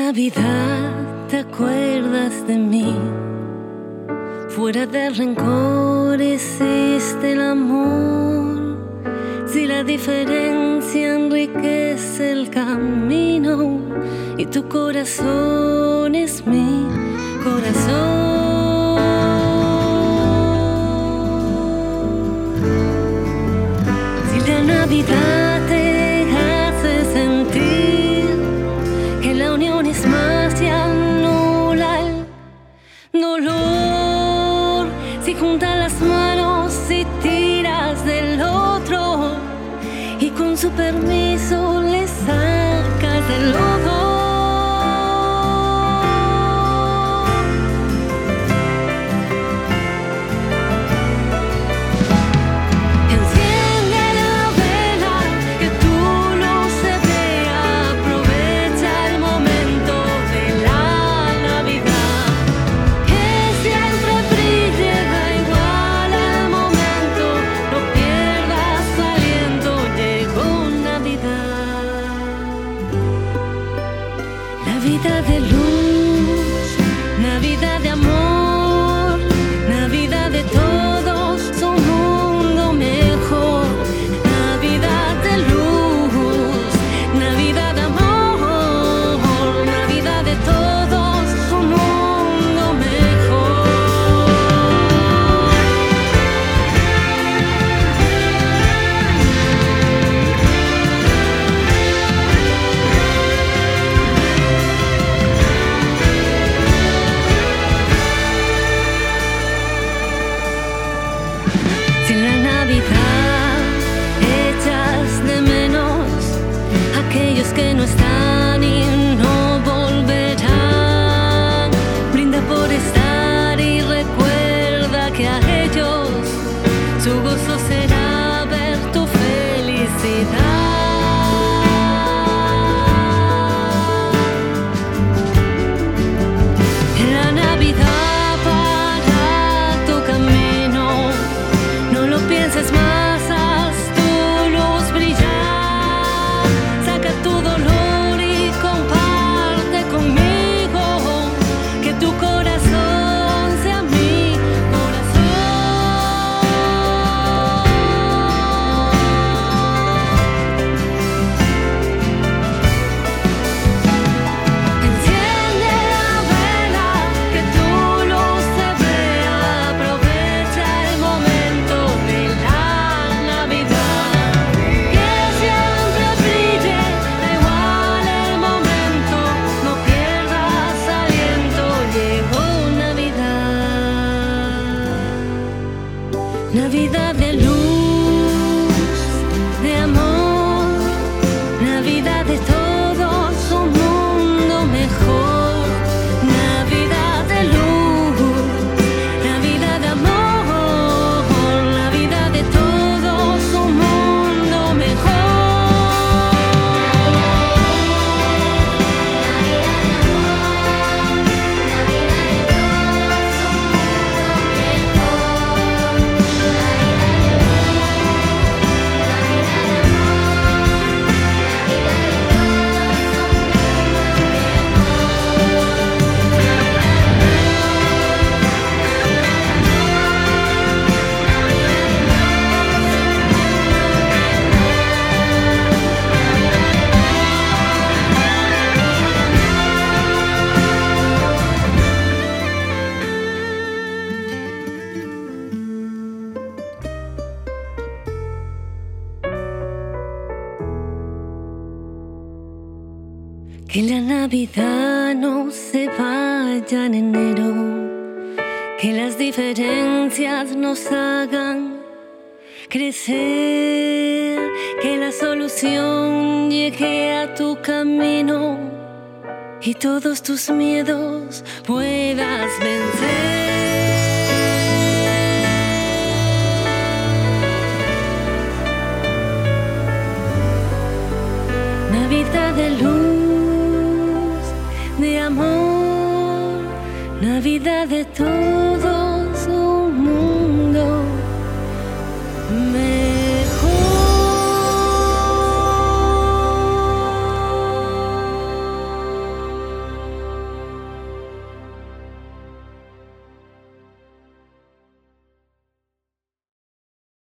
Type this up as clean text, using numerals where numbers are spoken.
Navidad te acuerdas de mí. Fuera de rencor existe el amor. Si la diferencia enriquece el camino y tu corazón es mi corazón. Si la Navidad te hace sentir que la unión es más y anula el dolor, si juntas las manos y tiras del otro y con su permiso le sacas del lodo. Navidad de luz, Navidad de amor, Navidad de todos, un mundo mejor. Navidad de luz, Navidad de amor, Navidad de todos, un mundo mejor. Si en la Navidad echas de menos a aquellos que no están y no volverán, brinda por estar y recuerda que a ellos su gozo será ver tu felicidad. En la Navidad para tu camino, no lo pienses más, haz tu luz brillar. Saca tu dolor y comparte conmigo, que tu corazón sea mi corazón. Enciende la vela, que tu luz se vea. Aprovecha el momento de la Navidad, que siempre brille, da igual el momento, no pierdas aliento, llegó Navidad. Navidad de luz, de amor, Navidad de todos, un mundo mejor. Navidad de luz, Navidad de amor, Navidad de todos, un mundo mejor. Que la Navidad no se vaya en enero, que las diferencias nos hagan crecer, que la solución llegue a tu camino y todos tus miedos puedas vencer. Navidad de luz, de amor, Navidad de todo.